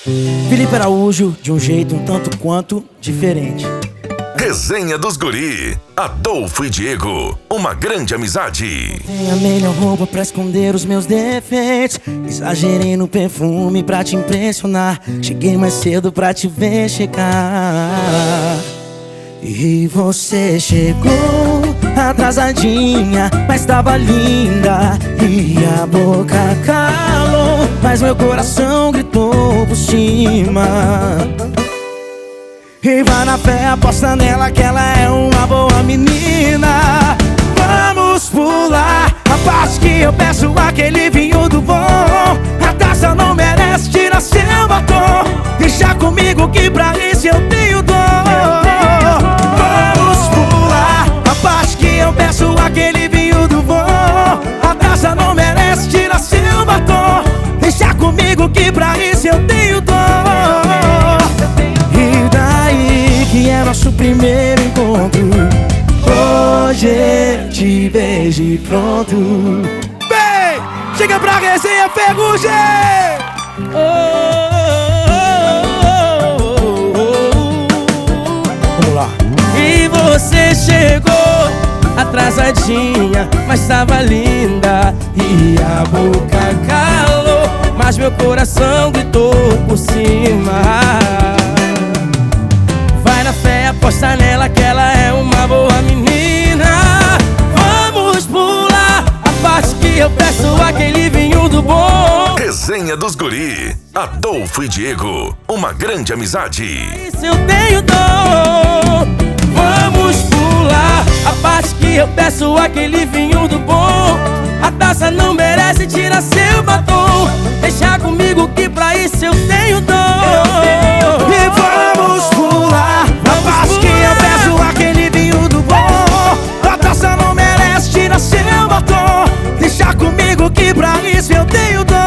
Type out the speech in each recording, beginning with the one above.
Felipe Araújo, de um jeito um tanto quanto diferente. Resenha dos Guri, Adolfo e Diego, uma grande amizade. Tenho a melhor roupa pra esconder os meus defeitos. Exagerei no perfume pra te impressionar. Cheguei mais cedo pra te ver chegar. E você chegou atrasadinha, mas tava linda. E a boca calou, mas meu coração gritou por cima. E vai na fé, aposta nela que ela é uma boa menina. Vamos pular a parte que eu peço aquele vinho do bom. A taça não merece, tira seu batom. Deixa comigo que pra isso eu tenho dor. Vamos pular a parte que eu peço aquele vinho do bom. A taça não merece, tira seu batom. Deixa comigo que pra isso eu tenho dor. Que é nosso primeiro encontro. Hoje eu te vejo e pronto. Bem, chega pra resenha, Ferrugem! Vamos lá. E você chegou atrasadinha, mas tava linda. E a boca calou, mas meu coração gritou por cima. Aposta nela que ela é uma boa menina. Vamos pular a parte que eu peço aquele vinho do bom. Resenha dos Guri, Adolfo e Diego, uma grande amizade. Isso eu tenho dor. Vamos pular a parte que eu peço aquele vinho do bom. A taça não merece, tira seu batom. Deixa comigo que pra isso eu tenho dor. E vamos pular a parte que eu peço aquele vinho do bom. A taça não merece, tira seu batom. Deixa comigo que pra isso eu tenho dor.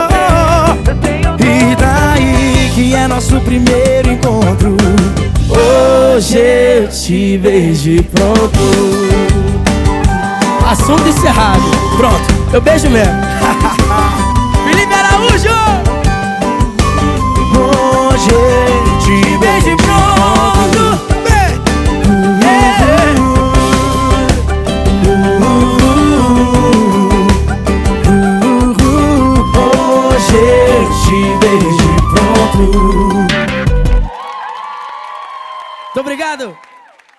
E daí que é nosso primeiro encontro. Hoje eu te vejo e pronto. Assunto encerrado. Pronto, eu beijo mesmo. Felipe Araújo! Hoje eu te beijo e pronto. Hoje eu te beijo e pronto. Muito obrigado.